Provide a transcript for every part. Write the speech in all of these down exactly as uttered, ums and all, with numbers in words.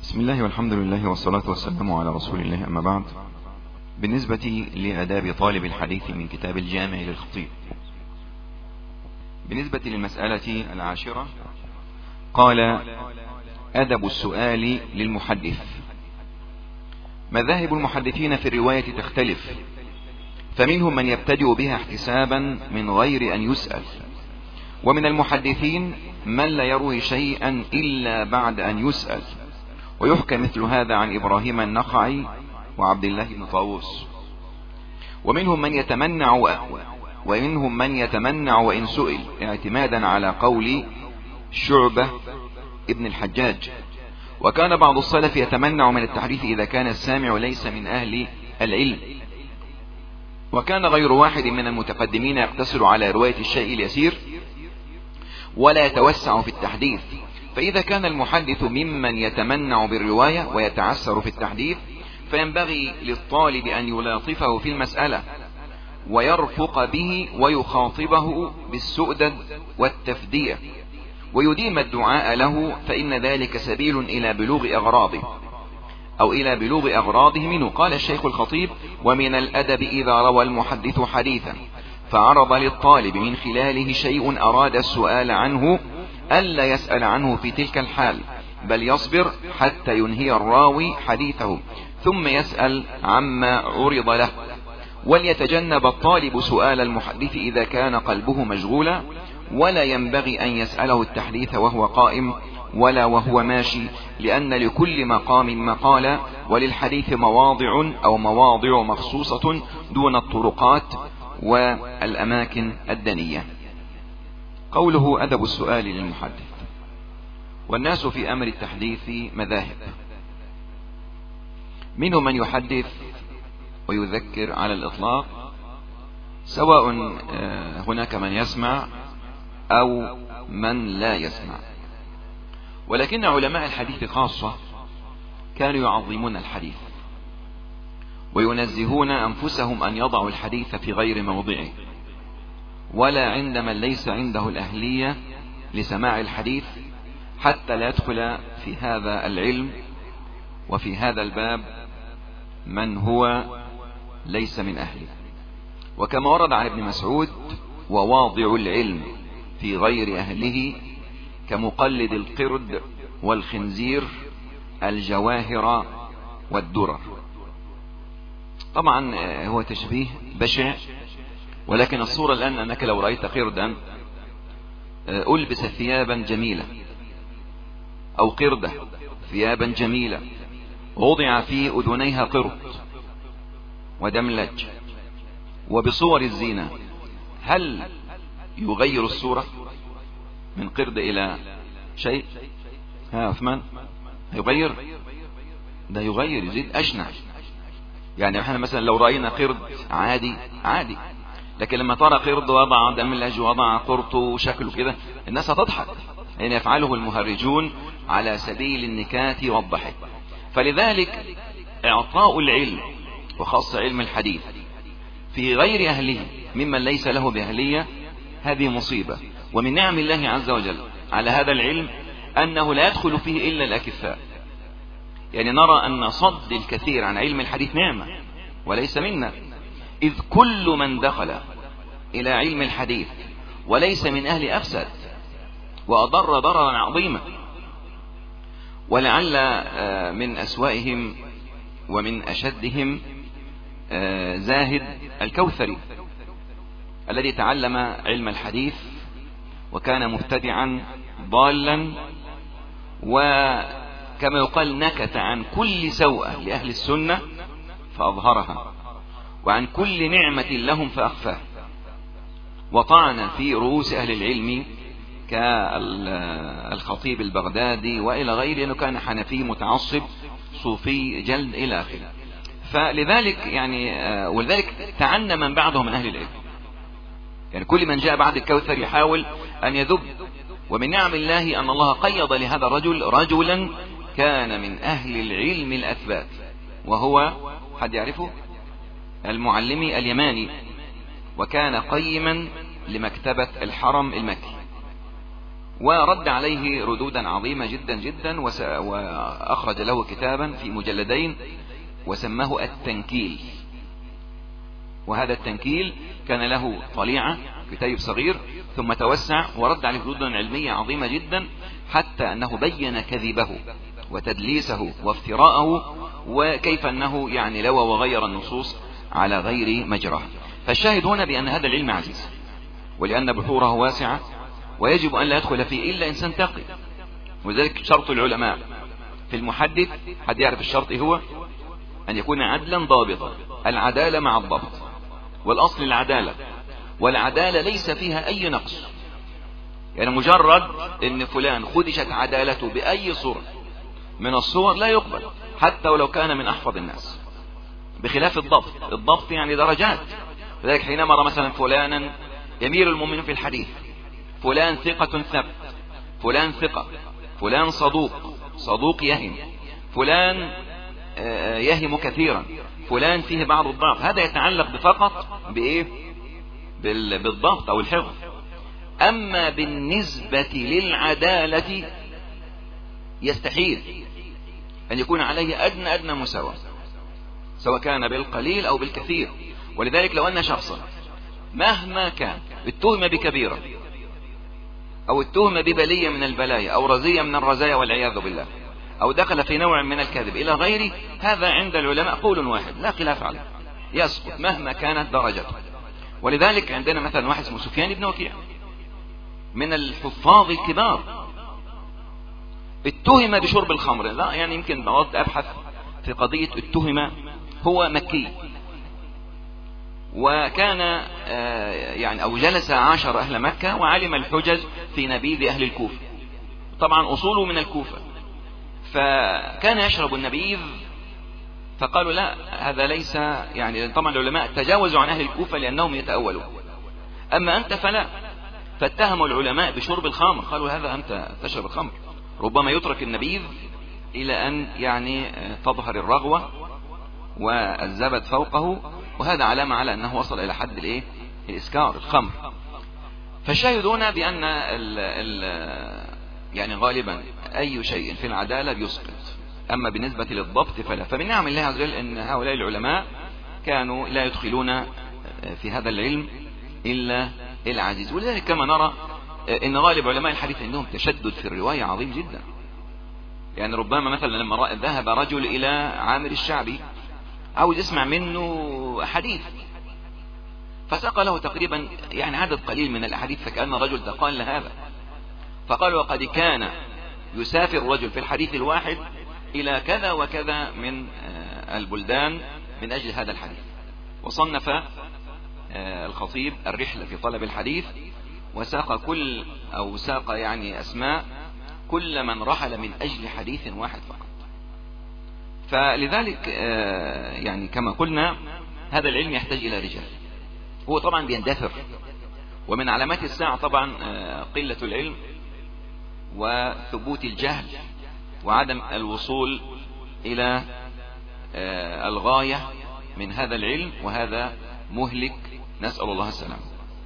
بسم الله والحمد لله والصلاة والسلام على رسول الله، أما بعد. بالنسبة لآداب طالب الحديث من كتاب الجامع للخطيب، بالنسبة للمسألة العاشرة قال: أدب السؤال للمحدث. مذاهب المحدثين في الرواية تختلف، فمنهم من يبتدئ بها احتسابا من غير أن يسأل، ومن المحدثين من لا يروي شيئا إلا بعد أن يسأل، ويحكى مثل هذا عن إبراهيم النخعي وعبد الله بن طاووس. ومنهم من يتمنع و... ومنهم من يتمنع وإن سئل، اعتمادا على قول شعبة ابن الحجاج. وكان بعض السلف يتمنع من التحديث إذا كان السامع ليس من أهل العلم. وكان غير واحد من المتقدمين يقتصر على رواية الشيء اليسير ولا يتوسع في التحديث، فإذا كان المحدث ممن يتمنع بالرواية ويتعسر في التحديث، فينبغي للطالب أن يلاطفه في المسألة ويرفق به ويخاطبه بالسؤدد والتفدية، ويديم الدعاء له، فإن ذلك سبيل إلى بلوغ أغراضه أو إلى بلوغ أغراضه منه. قال الشيخ الخطيب: ومن الأدب إذا روى المحدث حديثا فعرض للطالب من خلاله شيء أراد السؤال عنه ألا يسأل عنه في تلك الحال، بل يصبر حتى ينهي الراوي حديثه ثم يسأل عما عرض له. وليتجنب الطالب سؤال المحدث إذا كان قلبه مشغولا، ولا ينبغي أن يسأله التحديث وهو قائم ولا وهو ماشي، لأن لكل مقام مقال، وللحديث مواضع أو مواضع مخصوصة دون الطرقات والأماكن الدنية. قوله: أدب السؤال للمحدث. والناس في أمر التحديث مذاهب، منهم من يحدث ويذكر على الإطلاق، سواء هناك من يسمع أو من لا يسمع. ولكن علماء الحديث خاصة كانوا يعظمون الحديث وينزهون أنفسهم أن يضعوا الحديث في غير موضعه، ولا عند من ليس عنده الأهلية لسماع الحديث، حتى لا يدخل في هذا العلم وفي هذا الباب من هو ليس من أهله. وكما ورد عن ابن مسعود: وواضع العلم في غير أهله كمقلد القرد والخنزير الجواهر والدرر. طبعا هو تشبيه بشع، ولكن الصورة الآن أنك لو رأيت قردا ألبس ثيابا جميلة، أو قردة ثيابا جميلة ووضع في أذنيها قرد ودملج وبصور الزينة، هل يغير الصورة من قرد إلى شيء؟ ها عثمان، يغير؟ ده يغير، يزيد أشنع. يعني احنا مثلا لو رأينا قرد عادي عادي، لكن لما ترى قرد وضع دملج ووضع قرط وشكله كده، الناس هتضحك، يعني يفعله المهرجون على سبيل النكات والضحك. فلذلك اعطاء العلم وخاصة علم الحديث في غير أهله ممن ليس له بأهلية، هذه مصيبة. ومن نعم الله عز وجل على هذا العلم أنه لا يدخل فيه إلا الأكفاء. يعني نرى أن صد الكثير عن علم الحديث نعمة وليس منا، إذ كل من دخل إلى علم الحديث وليس من أهل أفسد وأضر ضررا عظيما. ولعل من أسوأهم ومن أشدهم زاهد الكوثري الذي تعلم علم الحديث وكان مبتدعا ضالا، وكما يقال نكت عن كل سوءة لأهل السنة فأظهرها، وعن كل نعمة لهم فأخفاه، وطعن في رؤوس أهل العلم كالخطيب البغدادي وإلى غيره، أنه كان حنفي متعصب صوفي جلد إلى آخره. فلذلك يعني ولذلك تعنى من بعده من أهل العلم، يعني كل من جاء بعد الكوثر يحاول أن يذب. ومن نعم الله أن الله قيض لهذا الرجل رجلا كان من أهل العلم الأثبات، وهو حد يعرفه؟ المعلمي اليماني، وكان قيما لمكتبة الحرم المكي، ورد عليه ردودا عظيمة جدا جدا، وأخرج له كتابا في مجلدين وسماه التنكيل. وهذا التنكيل كان له طليعة كتيب صغير، ثم توسع ورد عليه ردودا علمية عظيمة جدا، حتى أنه بين كذبه وتدليسه وافتراءه، وكيف أنه يعني لوى وغير النصوص على غير مجراه. فالشاهد هنا بأن هذا العلم عزيز، ولأن بحوره واسعة، ويجب أن لا يدخل فيه إلا إنسان تقي. وذلك شرط العلماء في المحدث، حد يعرف الشرط هو أن يكون عدلا ضابطا، العدالة مع الضبط، والأصل العدالة، والعدالة ليس فيها أي نقص. يعني مجرد أن فلان خدشت عدالته بأي صورة من الصور لا يقبل، حتى ولو كان من أحفظ الناس، بخلاف الضبط. الضبط يعني درجات. لذلك حينما رأى مثلا فلانا يميل المؤمن في الحديث، فلان ثقة ثبت، فلان ثقة، فلان صدوق، صدوق يهم، فلان يهم كثيرا، فلان فيه بعض الضعف، هذا يتعلق بفقط بإيه؟ بالضبط أو الحفظ. أما بالنسبة للعدالة يستحيل أن يكون عليه أدنى أدنى مساواة، سواء كان بالقليل أو بالكثير. ولذلك لو أن شخصا مهما كان اتهم بكبيرة، أو اتهم ببلية من البلايا، أو رزية من الرزايا والعياذ بالله، أو دخل في نوع من الكذب إلى غيره، هذا عند العلماء قول واحد لا خلاف عليه، يسقط مهما كانت درجته. ولذلك عندنا مثلا واحد اسمه سفيان بن وكيع من الحفاظ الكبار، اتهم بشرب الخمر. لا يعني يمكن بغض أبحث في قضية اتهم، هو مكي، وكان يعني أو جلس عاشر أهل مكة، وعلم الحجج في نبيذ أهل الكوفة، طبعا أصوله من الكوفة، فكان يشرب النبيذ، فقالوا لا هذا ليس، يعني طبعا العلماء تجاوزوا عن أهل الكوفة لأنهم يتأولون، أما أنت فلا. فاتهموا العلماء بشرب الخمر، قالوا هذا أنت تشرب الخمر، ربما يترك النبيذ إلى أن يعني تظهر الرغوة والزبد فوقه، وهذا علامة على أنه وصل إلى حد الإيه؟ الإسكار، الخمر. فالشاهدون بأن ال ال يعني غالبا أي شيء في العدالة بيسقط، أما بالنسبة للضبط فلا. فمن نعم الله عز وجل أن هؤلاء العلماء كانوا لا يدخلون في هذا العلم إلا العزيز. ولذلك كما نرى أن غالب علماء الحديث عندهم تشدد في الرواية عظيم جدا. يعني ربما مثلا لما رأى ذهب رجل إلى عامر الشعبي عاوز يسمع منه حديث، فساق له تقريبا يعني عدد قليل من الأحاديث، فكأن رجل تقال لهذا، فقال وقد كان يسافر الرجل في الحديث الواحد إلى كذا وكذا من البلدان من أجل هذا الحديث. وصنف الخطيب الرحلة في طلب الحديث، وساق كل أو ساق يعني أسماء كل من رحل من أجل حديث واحد فقط. فلذلك يعني كما قلنا هذا العلم يحتاج إلى رجال، هو طبعا بيندثر، ومن علامات الساعة طبعا قلة العلم وثبوت الجهل وعدم الوصول إلى الغاية من هذا العلم، وهذا مهلك، نسأل الله السلامة.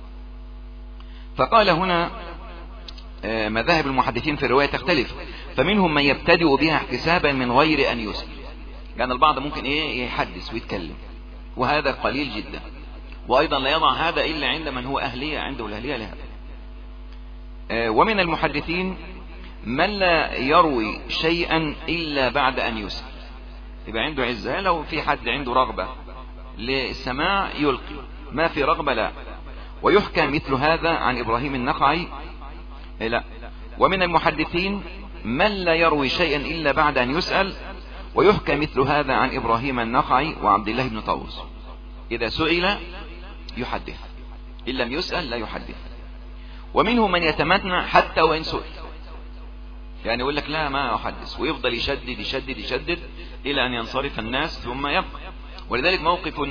فقال هنا مذاهب المحدثين في الرواية تختلف، فمنهم من يبتدئ بها احتسابا من غير أن يسأل. يعني البعض ممكن ايه يحدث ويتكلم، وهذا قليل جدا، وأيضا لا يضع هذا إلا عند من هو أهلية، عنده الأهلية لهذا. ومن المحدثين من لا يروي شيئا إلا بعد أن يسأل، يبقى عنده عزة، لو في حد عنده رغبة للسماع يلقي، ما في رغبة لا. ويحكى مثل هذا عن إبراهيم النخعي لا. ومن المحدثين من لا يروي شيئا إلا بعد أن يسأل، ويحكى مثل هذا عن إبراهيم النخعي وعبد الله بن طاووس، إذا سئل يحدث، إن لم يسأل لا يحدث. ومنهم من يتمنع حتى وإن سئل، يعني يقول لك لا ما أحدث، ويفضل يشدد يشدد يشدد إلى أن ينصرف الناس ثم يبقى. ولذلك موقف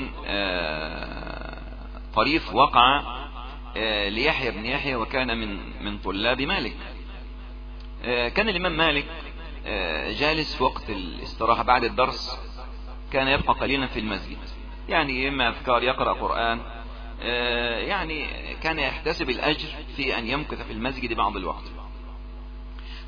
طريف وقع ليحيى بن يحيى، وكان من من طلاب مالك. كان الإمام مالك جالس في وقت الاستراحة بعد الدرس، كان يبقى قليلا في المسجد، يعني إما أذكار، يقرأ قرآن، يعني كان يحتسب الأجر في أن يمكث في المسجد بعض الوقت.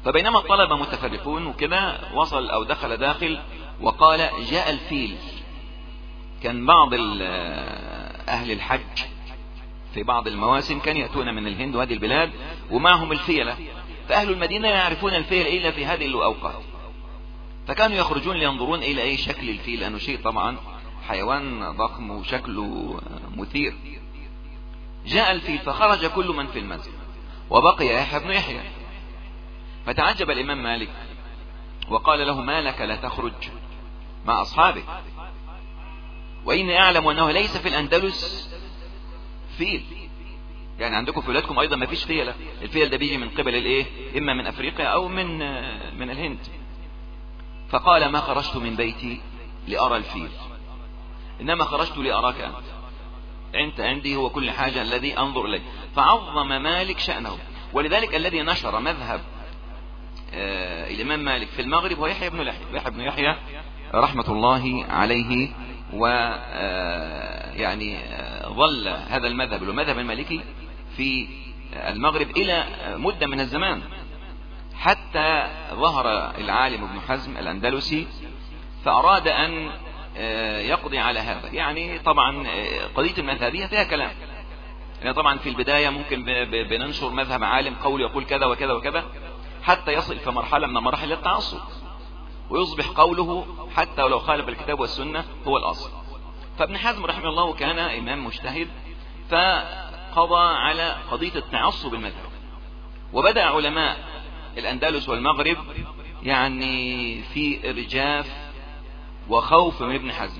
فبينما الطلبة متفرقون وكده، وصل أو دخل داخل وقال جاء الفيل. كان بعض أهل الحج في بعض المواسم كان يأتون من الهند وهذه البلاد ومعهم الفيلة، فأهل المدينة لا يعرفون الفيل إلا في هذه الأوقات، فكانوا يخرجون لينظرون إلى أي شكل الفيل، لأنه شيء طبعا حيوان ضخم وشكله مثير. جاء الفيل فخرج كل من في المسجد وبقي يحيى بن يحيى، فتعجب الإمام مالك وقال له ما لك لا تخرج مع أصحابك، وإني أعلم أنه ليس في الأندلس فيل، يعني عندكم في بلادكم أيضا ما فيش فيلة، الفيل ده بيجي من قبل الإيه، إما من أفريقيا أو من من الهند. فقال ما خرجت من بيتي لأرى الفيل، إنما خرجت لأراك أنت، أنت عندي هو كل حاجة الذي أنظر إليه. فعظم مالك شأنه، ولذلك الذي نشر مذهب آه الإمام مالك في المغرب هو يحيى بن يحيى يحيى بن يحيى رحمة الله عليه، و آه يعني آه ظل هذا المذهب المذهب المالكي في المغرب إلى مدة من الزمان، حتى ظهر العالم ابن حزم الأندلسي فأراد أن يقضي على هذا. يعني طبعا قضية المذهبية فيها كلام، يعني طبعا في البداية ممكن بننشر مذهب عالم قول يقول كذا وكذا وكذا، حتى يصل في مرحلة من مراحل التعصب ويصبح قوله حتى ولو خالف الكتاب والسنة هو الأصل. فابن حزم رحمه الله كان إمام مجتهد، فقضى على قضية التعصب المذهب، وبدأ علماء الأندلس والمغرب يعني في إرجاف وخوف من ابن حزم،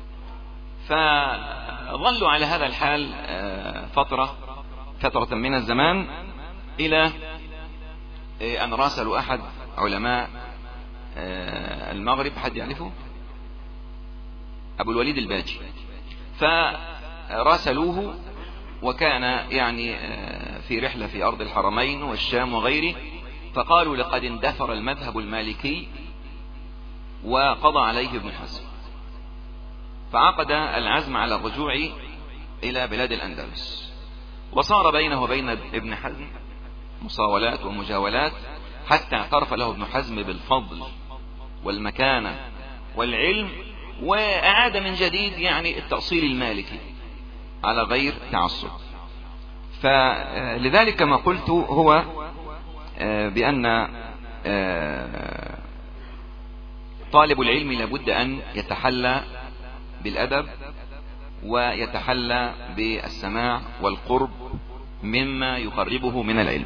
فظلوا على هذا الحال فترة فترة من الزمان، إلى أن راسلوا أحد علماء المغرب، حد يعرفه؟ أبو الوليد الباجي، فراسلوه وكان يعني في رحلة في أرض الحرمين والشام وغيره، فقالوا لقد اندثر المذهب المالكي وقضى عليه ابن حزم، فعقد العزم على الرجوع إلى بلاد الأندلس، وصار بينه وبين ابن حزم مصاولات ومجاولات، حتى اعترف له ابن حزم بالفضل والمكانة والعلم، وأعاد من جديد يعني التأصيل المالكي على غير تعصب. فلذلك كما قلت هو بأن طالب العلم لابد أن يتحلى بالأدب ويتحلى بالسماع والقرب مما يقربه من العلم.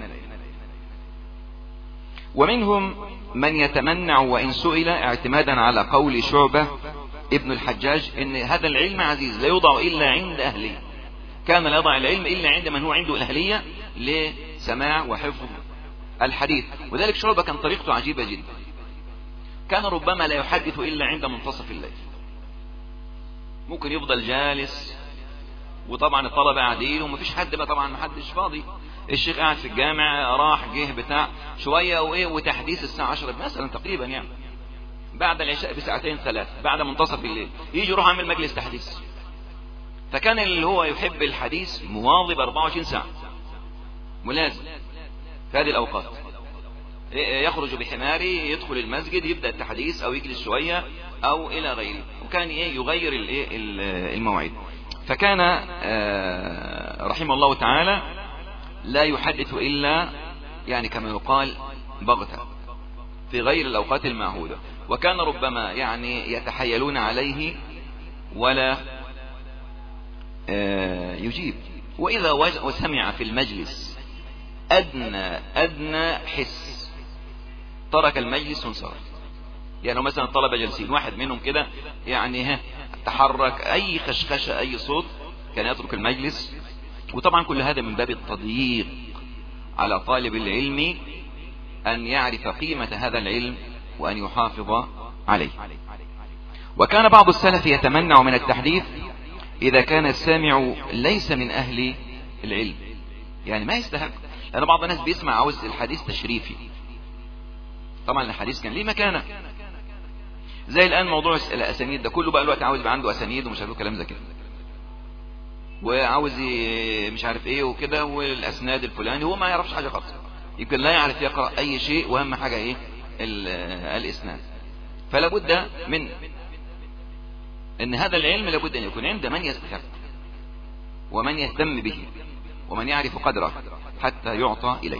ومنهم من يتمنع وإن سئل اعتمادا على قول شعبة ابن الحجاج إن هذا العلم عزيز لا يوضع إلا عند أهله، كان لا يضع العلم إلا عند من هو عنده الأهلية لسماع وحفظ الحديث. وذلك شعبة كان طريقته عجيبة جدا، كان ربما لا يحدث إلا عند منتصف الليل، ممكن يفضل جالس وطبعا الطلبة قاعدين ومفيش حد بقى، طبعا محدش فاضي، الشيخ قاعد في الجامع راح جه بتاع شوية وإيه، وتحديث الساعة عشرة مثلا تقريبا، يعني بعد العشاء بساعتين ثلاث بعد منتصف الليل يجي يروح عامل مجلس تحديث. فكان اللي هو يحب الحديث مواظب أربعة وعشرين ساعة ملازم في هذه الأوقات، يخرج بحماري يدخل المسجد يبدأ التحديث أو يجلس شوية أو إلى غيره، وكان يغير المواعيد. فكان رحمه الله تعالى لا يحدث إلا يعني كما يقال بغتة في غير الأوقات المعهودة، وكان ربما يعني يتحيلون عليه ولا يجيب، وإذا وسمع في المجلس أدنى أدنى حس ترك المجلس وانصرف. يعني مثلا الطلبة جالسين واحد منهم كده يعني ها تحرك أي خشخشة أي صوت كان يترك المجلس. وطبعا كل هذا من باب التضييق على طالب العلم أن يعرف قيمة هذا العلم وأن يحافظ عليه. وكان بعض السلف يتمنع من التحديث إذا كان السامع ليس من أهل العلم، يعني ما يستحق، لأن بعض الناس بيسمع عاوز الحديث تشريفي، طبعا الحديث كان ليه مكانة، زي الآن موضوع الأسانيد ده كله بقى الوقت عاوز يبقى عنده أسانيد ومش عارف كلام زي كده، وعاوز مش عارف ايه وكده، والأسناد الفلاني هو ما يعرفش حاجة خالص، يمكن لا يعرف يقرأ أي شيء، وأهم حاجة إيه الإسناد. فلا بد من أن هذا العلم لابد أن يكون عند من يستحق ومن يهتم به ومن يعرف قدره حتى يعطى إليه.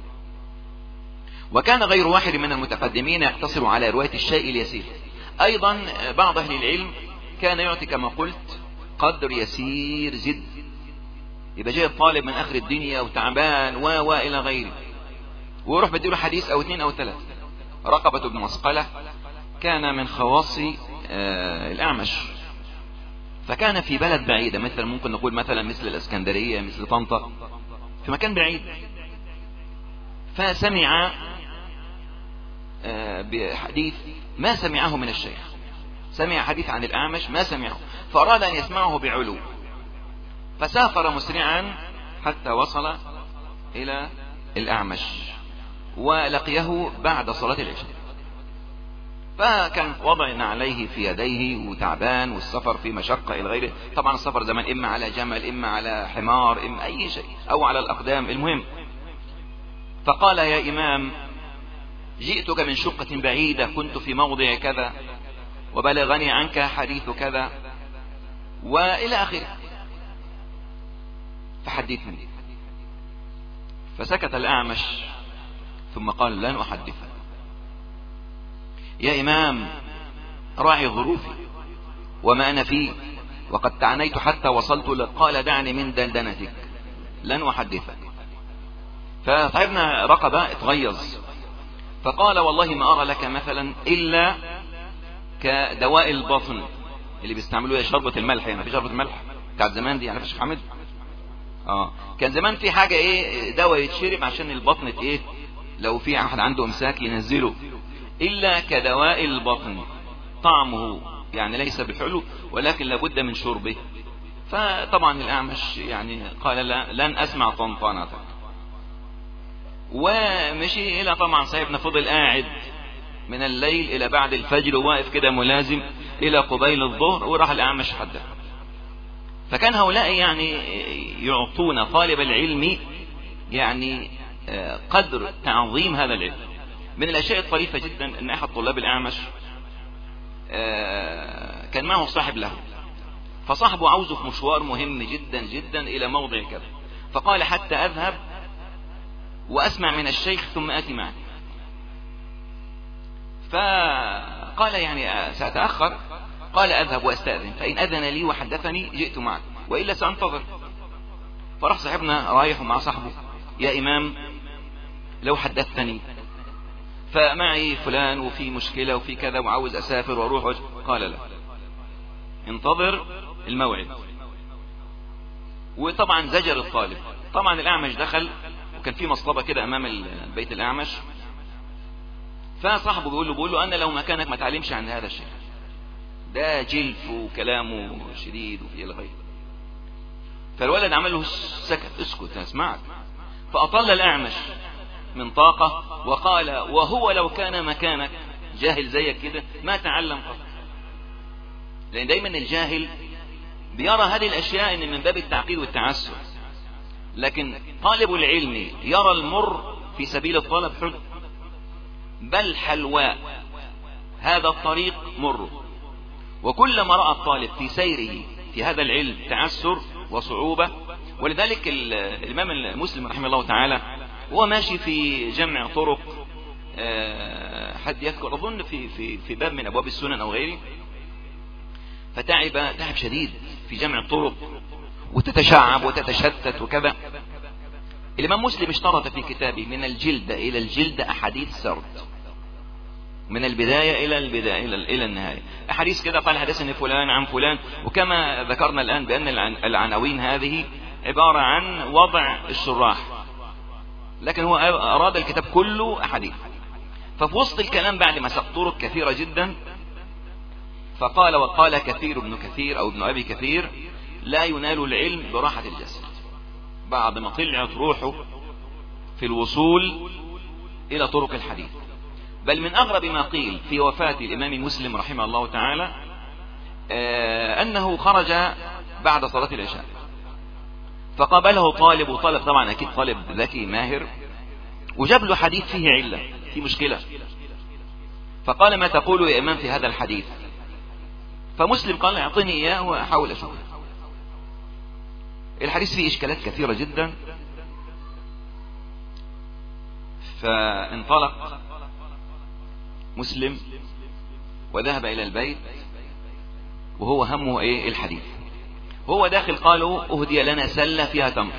وكان غير واحد من المتقدمين يقتصر على رواية الشيء اليسير. أيضا بعض أهل العلم كان يعطي كما قلت قدر يسير جد. يبقى جاي الطالب من آخر الدنيا وتعبان و و إلى غيره، ويروح بديله حديث أو اثنين أو ثلاثة. رقبة بن مسقلة كان من خواص آه الأعمش، فكان في بلد بعيدة، مثل ممكن نقول مثلا مثل الإسكندرية، مثل طنطا، في مكان بعيد. فسمع آه بحديث ما سمعه من الشيخ، سمع حديث عن الأعمش ما سمعه، فأراد أن يسمعه بعلو، فسافر مسرعا حتى وصل إلى الأعمش ولقيه بعد صلاة العشاء. فكان وضع عليه في يديه وتعبان، والسفر في مشقة إلى غيره. طبعا السفر زمان إما على جمل، إما على حمار، إما أي شيء، أو على الأقدام، المهم. فقال يا إمام جئتك من شقة بعيدة، كنت في موضع كذا وبلغني عنك حديث كذا وإلى آخره، فحدثني. فسكت الأعمش ثم قال لن أحدثك يا إمام، راعي ظروفي وما أنا فيه، وقد تعنيت حتى وصلت لك. قال دعني من دندنتك لن أحدثك. فصاحبنا رقبة اتغيظ، فقال والله ما أرى لك مثلا إلا كدواء البطن اللي بيستعملوها شربة الملح. يعني في شربة الملح بتاعت زمان دي، يعني في الشيخ حامد اه كان زمان في حاجة ايه دواء يتشرب عشان البطن ايه لو في احد عنده امساك ينزله، الا كدواء البطن، طعمه يعني ليس بحلو ولكن لابد من شربه. فطبعا الأعمش يعني قال لا لن أسمع طنطانتك، ومشي إلى طبعا صاحبنا فضل قاعد من الليل إلى بعد الفجر، وواقف كده ملازم إلى قبيل الظهر، وراح الأعمش حدث. فكان هؤلاء يعني يعطون طالب العلم يعني قدر تعظيم هذا العلم. من الأشياء الطريفة جدا أن أحد طلاب الأعمش كان معه صاحب له، فصاحبه عاوزه في مشوار مهم جدا جدا إلى موضع كذا، فقال حتى أذهب وأسمع من الشيخ ثم آتي معه. فقال يعني سأتأخر، قال أذهب وأستأذن، فإن أذن لي وحدثني جئت معك وإلا سأنتظر. فراح صاحبنا رايح مع صاحبه، يا إمام لو حدثتني فمعي فلان وفي مشكلة وفي كذا وعاوز أسافر وأروح. قال لا، انتظر الموعد. وطبعا زجر الطالب. طبعا الأعمش دخل وكان في مصطبة كده أمام البيت الأعمش، فصاحبه بيقول له بيقول له أنا لو مكانك ما تعلمش عن هذا الشيء، ده جلف وكلامه شديد وفي الغير. فالولد عمل له سكت، اسكت اسمعك. فأطل الأعمش من طاقة وقال وهو لو كان مكانك جاهل زيك كده ما تعلم قط. لأن دايما الجاهل بيرى هذه الأشياء إن من باب التعقيد والتعسر، لكن طالب العلم يرى المر في سبيل الطلب حلو، بل حلواء، هذا الطريق مر. وكلما رأى الطالب في سيره في هذا العلم تعسر وصعوبة، ولذلك الإمام المسلم رحمه الله تعالى هو ماشي في جمع طرق، حد يذكر أظن في في في باب من أبواب السنن أو غيره، فتعب تعب شديد في جمع الطرق وتتشعب وتتشتت وكذا. الإمام مسلم اشترط في كتابه من الجلد إلى الجلد أحاديث سرد، من البداية إلى البداية إلى إلى النهاية أحاديث كده، قال حدثني فلان عن فلان. وكما ذكرنا الآن بأن العناوين هذه عبارة عن وضع الشراح، لكن هو أراد الكتاب كله أحاديث. ففي وسط الكلام بعد ما ساق طرق كثيرة جدا فقال وقال كثير ابن كثير أو ابن أبي كثير لا ينال العلم براحة الجسد. بعد ما طلعت روحه في الوصول إلى طرق الحديث. بل من أغرب ما قيل في وفاة الإمام مسلم رحمه الله تعالى آه أنه خرج بعد صلاة العشاء، فقابله طالب، وطالب طبعا أكيد طالب ذكي ماهر، وجاب له حديث فيه علة، في مشكلة، فقال ما تقول يا إمام في هذا الحديث؟ فمسلم قال اعطني إياه وأحاول أشوف. الحديث فيه إشكالات كثيرة جدا. فانطلق مسلم وذهب إلى البيت وهو همه إيه؟ الحديث. وهو داخل قالوا أهدي لنا سلة فيها تمر،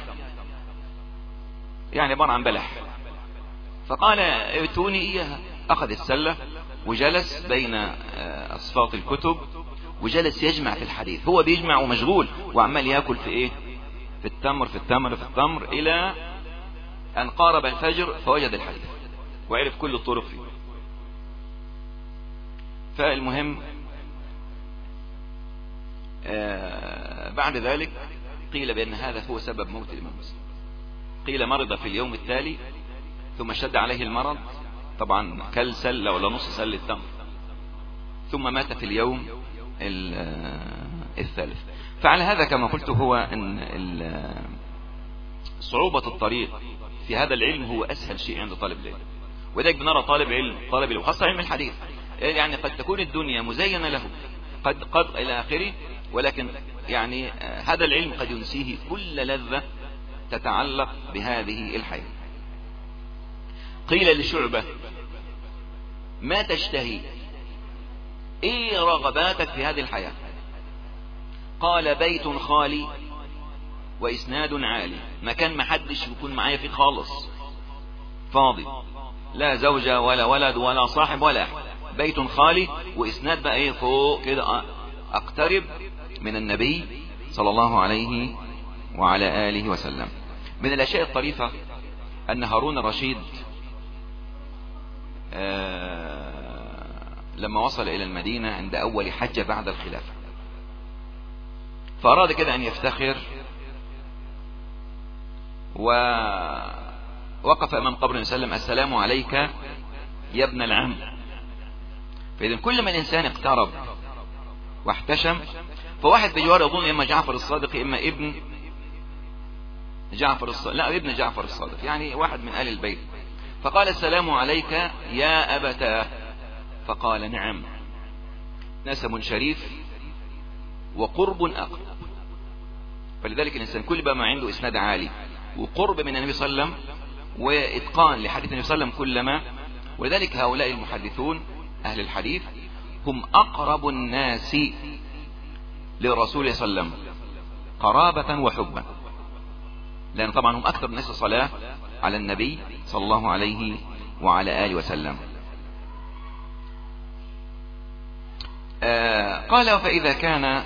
يعني عبارة عن بلح، فقال ائتوني إياها. أخذ السلة وجلس بين أصفاط الكتب وجلس يجمع في الحديث. هو بيجمع ومشغول وعمال يأكل في إيه؟ في التمر في التمر في التمر إلى أن قارب الفجر فوجد الحديث وعرف كل الطرق فيه. فالمهم آه بعد ذلك قيل بأن هذا هو سبب موت الإمام مسلم. قيل مرض في اليوم التالي ثم اشتد عليه المرض، طبعا كل سلة ولا نص سلة التمر، ثم مات في اليوم الثالث. فعلى هذا كما قلت هو أن صعوبة الطريق في هذا العلم هو أسهل شيء عند طالب العلم. وذلك بنرى طالب علم طالب علم خاصة علم الحديث، يعني قد تكون الدنيا مزينة له قد قد إلى آخره، ولكن يعني هذا العلم قد ينسيه كل لذة تتعلق بهذه الحياة. قيل لشعبة ما تشتهي؟ ايه رغباتك في هذه الحياة؟ قال بيت خالي وإسناد عالي، مكان ما حدش يكون معايا فيه خالص، فاضي، لا زوجة ولا ولد ولا صاحب ولا أحد، بيت خالي وإسناد بقى ايه فوق كده، أقترب من النبي صلى الله عليه وعلى آله وسلم. من الأشياء الطريفة أن هارون الرشيد آه لما وصل إلى المدينة عند أول حجة بعد الخلافة، فأراد كده أن يفتخر، ووقف أمام قبر النبي صلى الله عليه وسلم السلام عليك يا ابن العم. فإذا كل ما الإنسان اقترب واحتشم، فواحد بجوار يظن إما جعفر الصادق إما ابن جعفر الصادق، لا ابن جعفر الصادق، يعني واحد من آل البيت، فقال السلام عليك يا أبتاه، فقال نعم، نسب شريف وقرب أقرب. فلذلك الإنسان كل ما عنده إسناد عالي وقرب من النبي صلى الله عليه وسلم وإتقان لحديث النبي صلى الله عليه وسلم كلما، ولذلك هؤلاء المحدثون أهل الحديث هم أقرب الناس للرسول صلى الله عليه وسلم قرابة وحبا، لأن طبعا هم أكثر الناس صلاة على النبي صلى الله عليه وعلى آله وسلم. آه قال فإذا كان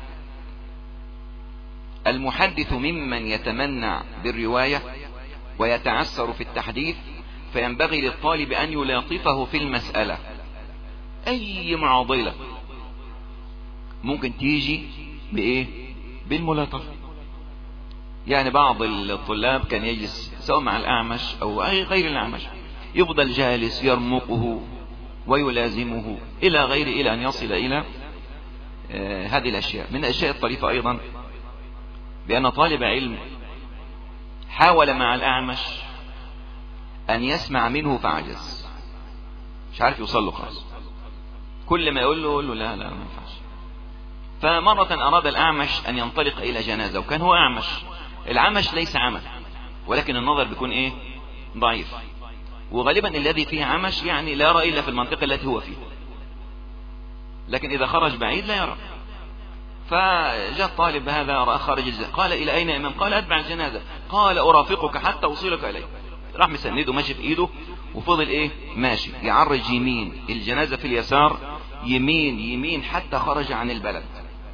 المحدث ممن يتمنع بالرواية ويتعسر في التحديث، فينبغي للطالب أن يلاطفه في المسألة. أي معضلة ممكن تيجي بإيه؟ بالملاطفة. يعني بعض الطلاب كان يجلس سواء مع الأعمش أو أي غير الأعمش، يفضل جالس يرمقه ويلازمه إلى غير إلى أن يصل إلى آه هذه الأشياء. من الأشياء الطريفة أيضا بأن طالب علم حاول مع الأعمش أن يسمع منه فعجز، مش عارف يوصل له خالص، كل ما يقول له يقول له لا لا ما ينفعش. فمرة أراد الأعمش أن ينطلق إلى جنازة، وكان هو أعمش. العمش ليس عمى، ولكن النظر بيكون إيه؟ ضعيف، وغالبا الذي فيه عمش يعني لا يرى إلا في المنطقة التي هو فيها، لكن إذا خرج بعيد لا يرى. فجاء الطالب هذا رأى خارج الجنازة، قال إلى أين يا إمام؟ قال أتبع الجنازة. قال أرافقك حتى أوصلك إليه. راح مسنده ماشي في إيده، وفضل إيه؟ ماشي يعرج يمين، الجنازة في اليسار، يمين يمين حتى خرج عن البلد.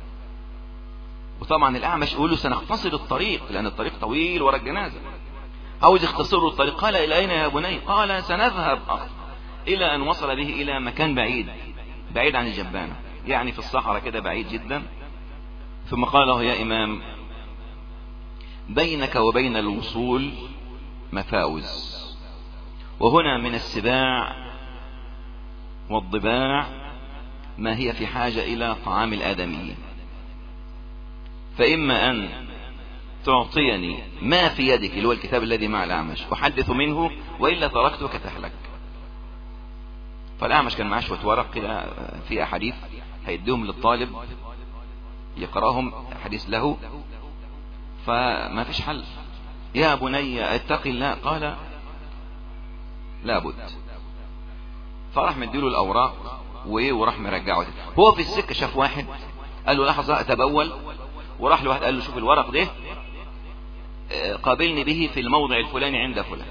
وطبعا الأعمش يقول له سنختصر الطريق لأن الطريق طويل ورا الجنازة، عاوز يختصر الطريق. قال إلى أين يا بني؟ قال سنذهب إلى أن وصل به إلى مكان بعيد بعيد عن الجبانة، يعني في الصحراء كده بعيد جدا. ثم قال له يا إمام بينك وبين الوصول مفاوز، وهنا من السباع والضباع ما هي في حاجة إلى طعام الآدميين، فإما أن تعطيني ما في يدك، اللي هو الكتاب الذي مع الأعمش، أحدث منه وإلا تركتك تهلك. فالأعمش كان معاه شوية ورق كده في أحاديث هيديهم للطالب يقرأهم حديث له، فما فيش حل. يا بني اتق الله، قال لابد. فراح مديله الأوراق وراح مرجعه. هو في السكة شاف واحد قال له لحظة أتبول، وراح له واحد قال له شوف الورق ده قابلني به في الموضع الفلاني عند فلان.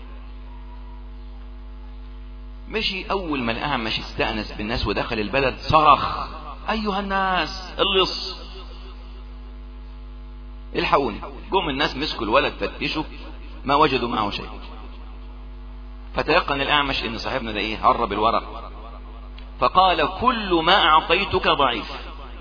مشي، أول ما الأعمش استأنس بالناس ودخل البلد صرخ أيها الناس اللص الحقوني. قوم الناس مسكوا الولد فتشوا ما وجدوا معه شيء. فتيقن الأعمش إن صاحبنا ده إيه هرب الورق، فقال كل ما أعطيتك ضعيف،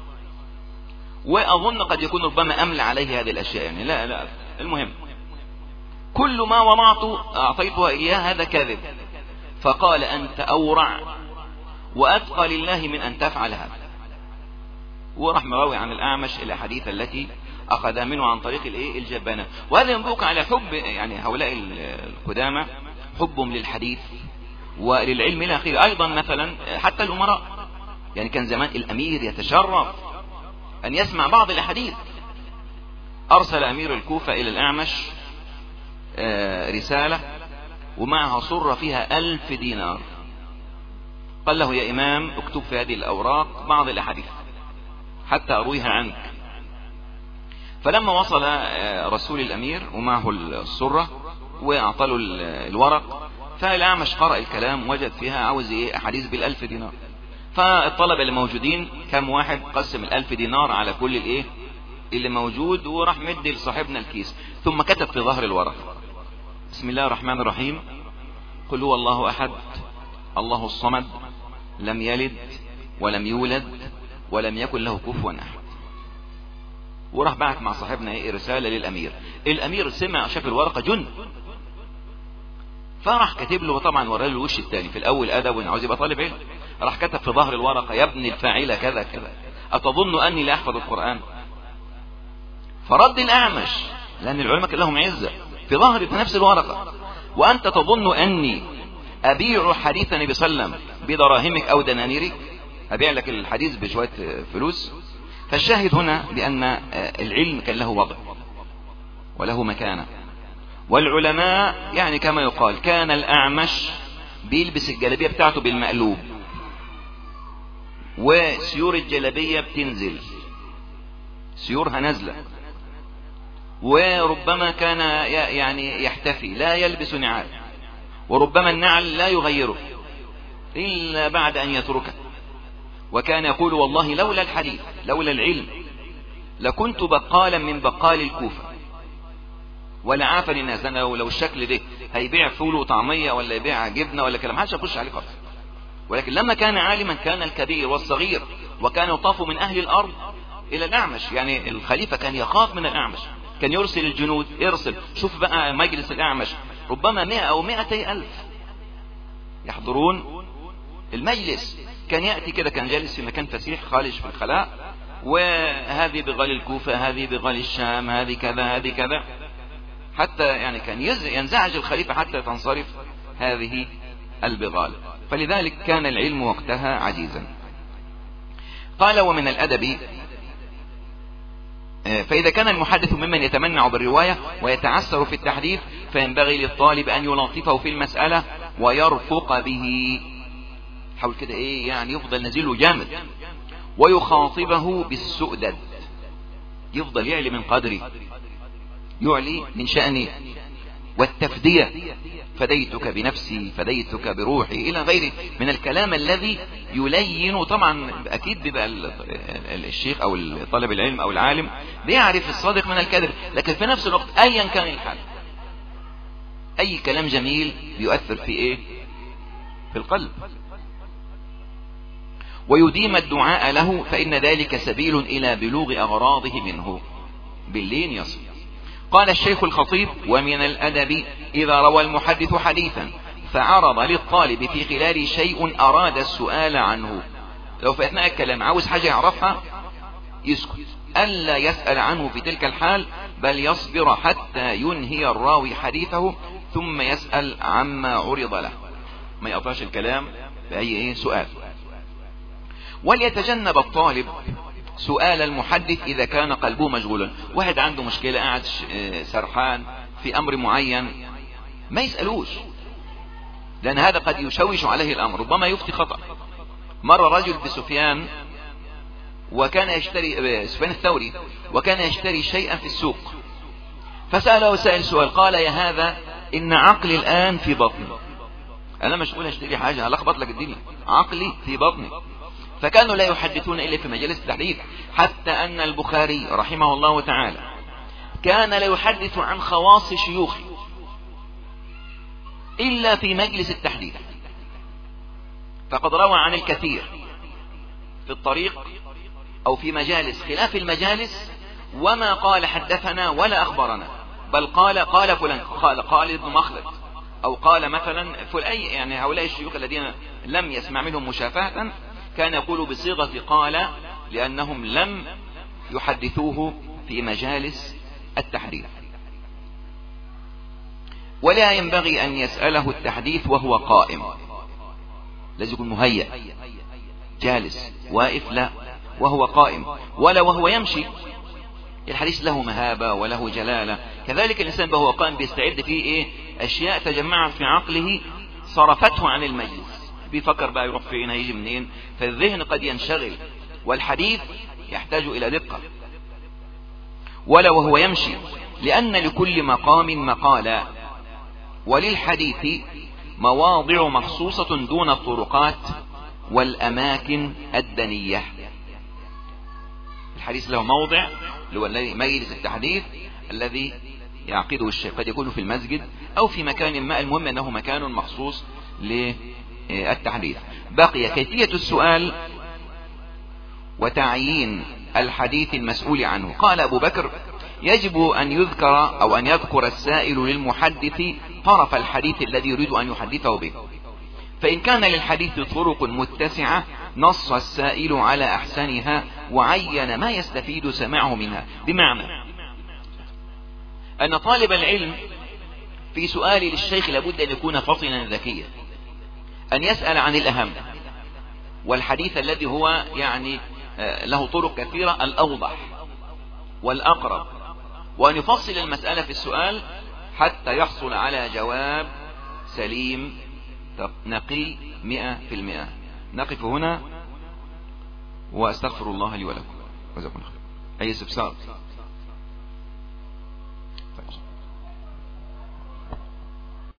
وأظن قد يكون ربما أمل عليه هذه الأشياء، يعني لا لا المهم كل ما وضعت أعطيتها إياه هذا كاذب. فقال أنت أورع وأتقى لله من أن تفعل هذا. وراح مراوي عن الأعمش الأحاديث التي أخذها منه عن طريق الإيه الجبانة. وهذا ينبوك على حب يعني هؤلاء القدامى، حبهم للحديث وللعلم إلى آخره. أيضا مثلا حتى الأمراء، يعني كان زمان الأمير يتشرف أن يسمع بعض الأحاديث. أرسل أمير الكوفة إلى الأعمش رسالة ومعها صرة فيها ألف دينار، قال له يا إمام اكتب في هذه الأوراق بعض الأحاديث حتى أرويها عنك. فلما وصل رسول الأمير ومعه الصرة وأعطله الورق، فالأعمش قرأ الكلام وجد فيها عاوز إيه أحاديث بالألف دينار. فالطلبة اللي موجودين كم واحد قسم الألف دينار على كل الإيه اللي موجود، وراح مدي لصاحبنا الكيس، ثم كتب في ظهر الورق بسم الله الرحمن الرحيم قل هو الله أحد الله الصمد لم يلد ولم يولد ولم يكن له كفوا أحد. وراح بعت مع صاحبنا ايه رسالة للأمير. الأمير سمع شاف الورقة جن، فراح كاتب له، طبعا وراه له الوش الثاني في الأول أدب وإن عاوز يبقى طالب علم، راح كتب في ظهر الورقة يا ابن الفاعلة كذا كذا أتظن أني لا أحفظ القرآن؟ فرد الأعمش لأن العلماء كان لهم عزة في ظهر في نفس الورقة، وأنت تظن أني أبيع حديث النبي صلى الله عليه وسلم بدراهمك أو دنانيرك؟ أبيع لك الحديث بشوية فلوس؟ فالشاهد هنا بأن العلم كان له وضع وله مكانة، والعلماء يعني كما يقال كان الأعمش بيلبس الجلابية بتاعته بالمقلوب، وسيور الجلابية بتنزل سيورها نزلة، وربما كان يعني يحتفي لا يلبس نعال، وربما النعل لا يغيره إلا بعد أن يتركه. وكان يقول والله لولا الحديث لولا العلم لكنت بقالا من بقال الكوفة ولا عافني الناس. أنا لو, لو الشكل ده هيبيع فول وطعمية ولا يبيع جبنة ولا كلام محدش يخش عليه خالص. ولكن لما كان عالما كان الكبير والصغير، وكان يطاف من أهل الأرض إلى الأعمش. يعني الخليفة كان يخاف من الأعمش، كان يرسل الجنود يرسل. شوف بقى مجلس الأعمش ربما مئة أو مئتي ألف يحضرون المجلس. كان يأتي كده، كان جالس في مكان فسيح خالش في الخلاء، وهذه بغال الكوفة هذه بغال الشام هذه كذا هذه كذا، حتى يعني كان ينزعج الخليفة حتى تنصرف هذه البغال. فلذلك كان العلم وقتها عجيزا. قال ومن الأدب فإذا كان المحدث ممن يتمنع بالرواية ويتعسر في التحديث فينبغي للطالب أن يلطفه في المسألة ويرفق به، حاول كده ايه يعني يفضل نزيله جامد، ويخاطبه بالسؤدد، يفضل يعلي من قدره يعلي من شأنه، والتفدية فديتك بنفسي فديتك بروحي إلى غيره من الكلام الذي يلين. طبعا أكيد بيبقى الشيخ أو طالب العلم أو العالم بيعرف الصادق من الكاذب، لكن في نفس الوقت أيا كان الحال أي كلام جميل يؤثر في إيه في القلب. ويديم الدعاء له فإن ذلك سبيل إلى بلوغ أغراضه منه باللين يصل. قال الشيخ الخطيب ومن الأدب إذا روى المحدث حديثا فعرض للطالب في خلال شيء أراد السؤال عنه، لو في أثناء الكلام عاوز حاجة يعرفها يسكت، ألا يسأل عنه في تلك الحال بل يصبر حتى ينهي الراوي حديثه ثم يسأل عما عرض له، ما يقطعش الكلام بأي ايه سؤال. وليتجنب الطالب سؤال المحدث إذا كان قلبه مشغولا. واحد عنده مشكلة قاعد سرحان في أمر معين ما يسألوش، لأن هذا قد يشوش عليه الأمر، ربما يفتي خطأ. مر رجل بسفيان وكان يشتري سفيان الثوري وكان يشتري شيئا في السوق، فسأله سائل سؤال قال: يا هذا إن عقلي الآن في بطني، أنا مش أقول أشتري حاجة هلخبط لك الدنيا، عقلي في بطني. فكانوا لا يحدثون إلا في مجالس التحديث، حتى أن البخاري رحمه الله تعالى كان لا يحدث عن خواص شيوخه إلا في مجلس التحديث، فقد روى عن الكثير في الطريق أو في مجالس خلاف المجالس، وما قال حدثنا ولا أخبرنا، بل قال قال فلان، قال قال ابن مخلد، أو قال مثلا فلان، يعني هؤلاء الشيوخ الذين لم يسمع منهم مشافهة كان يقول بصيغة قال، لأنهم لم يحدثوه في مجالس التحديث. ولا ينبغي أن يسأله التحديث وهو قائم، لازم يكون مهيأ جالس، واقف لا، وهو قائم، ولا وهو يمشي. الحديث له مهابة وله جلالة، كذلك الإنسان وهو قائم بيستعد فيه إيه أشياء تجمعت في عقله صرفته عن المجلس، بيفكر بقى يروح فين هيجي منين، فالذهن قد ينشغل، والحديث يحتاج إلى دقة. ولا وهو يمشي، لأن لكل مقام مقالا، وللحديث مواضع مخصوصة دون الطرقات والأماكن الدنية. الحديث له موضع اللي هو الذي مجلس التحديث الذي يعقده الشيخ، قد يكون في المسجد أو في مكان ما، المهم أنه مكان مخصوص للتحديث. بقي كيفية السؤال وتعيين الحديث المسؤول عنه. قال أبو بكر: يجب أن يذكر أو أن يذكر السائل للمحدث طرف الحديث الذي يريد أن يحدثه به، فإن كان للحديث طرق متسعة نص السائل على أحسنها وعين ما يستفيد سماعه منها. بمعنى أن طالب العلم في سؤال للشيخ لابد أن يكون فطنا ذكيا، أن يسأل عن الأهم والحديث الذي هو يعني له طرق كثيرة الأوضح والأقرب، وأن يفصل المسألة في السؤال حتى يحصل على جواب سليم نقي مئة في المئة. نقف هنا وأستغفر الله لي ولكم. أي استفسار؟